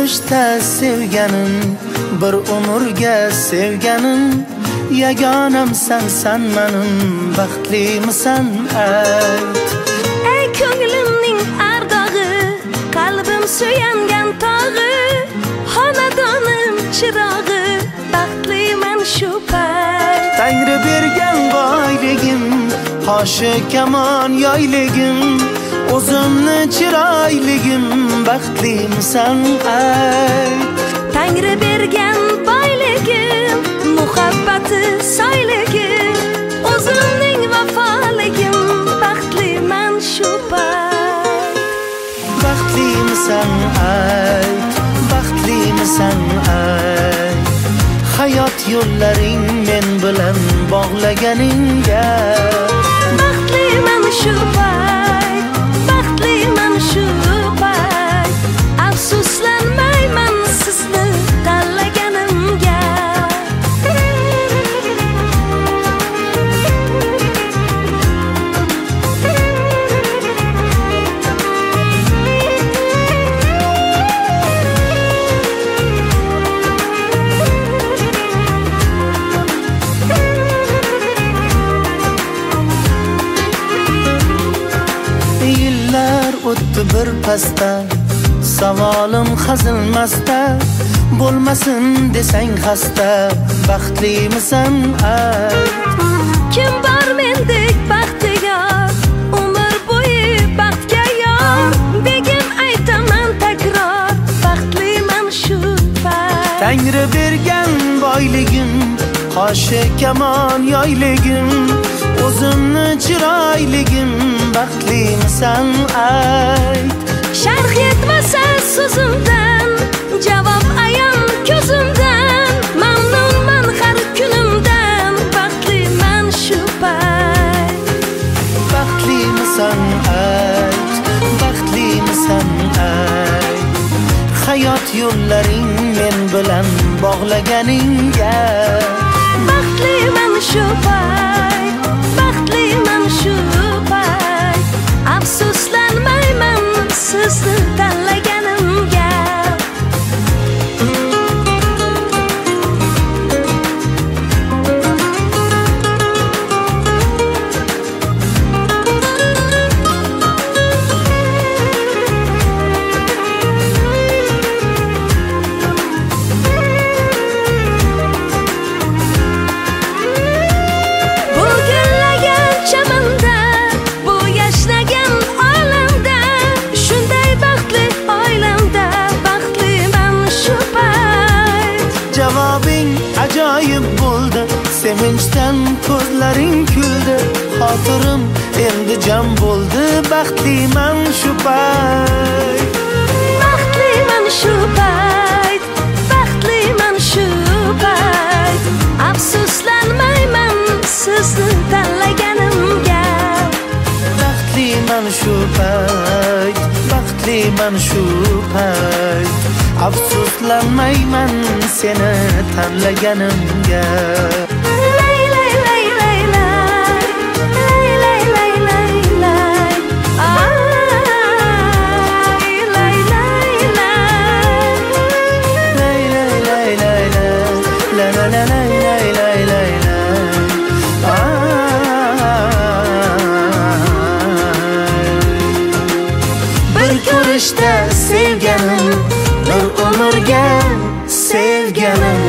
ko'rishda sevganim, bir umrga sevganim, yagonamsan sen menim, baxtlimisan ayt. Ey ko'nglimning ardog'i, qalbim suyangan tog'i, xonadonim chirog'i, baxtliman shu payt. Tangri bergan boyligim, qoshi kamon yoyligim, o'zimni chiroyligim, baxtlimisan ayt. Tangri bergan boyligim, muhabbati soyligim, o'zimning vafoligim, baxtliman shu payt. Baxtlimisan ayt, baxtlimisan ayt. Hayot yo'llaring men bilan bog'laganingga baxtliman shu payt, baxtliman shu payt. Afsuslanmayman sizni tanlaganimga. O'tdi bir pasta, savolim hazilmasda, bo'lmasin desang xasta, baxtlimisan ayt. Kim bor mendek baxtiyor, umr bo'yi baxtga yor, begim aytaman takror, baxtliman shu payt. Tangri bergan boyligim, qoshi kamon yoyligim, o'zimni chiroyligim, baxtlimisan ayt. Sharh yetmasa so'zimdan, javob ayon ko'zimdan, mamnunman har kunimdan, baxtliman shu payt. Baxtlimisan ayt, baxtlimisan ayt. Hayot yo'llaring men bilan bog'laganingga baxtliman shu payt, baxtliman shu payt. Afsuslanmayman sizni tanlaganimga. Javobing ajoyib bo'ldi, sevinchdan ko'zlaring kuldi, xotirim endi jam bo'ldi, baxtliman shu payt. Baxtliman shu payt, baxtliman shu payt. Afsuslanmayman sizni tanlaganimga. Baxtliman shu payt, baxtliman shu payt. Afsuslanmayman seni tanlaganimga. Lay lay lay lay lay, lay lay lay lay lay. Ay lay lay lay, lay lay lay lay lay, la la la lay lay lay lay lay. Bir ko'rishda sevganim, bir umrga sevganim.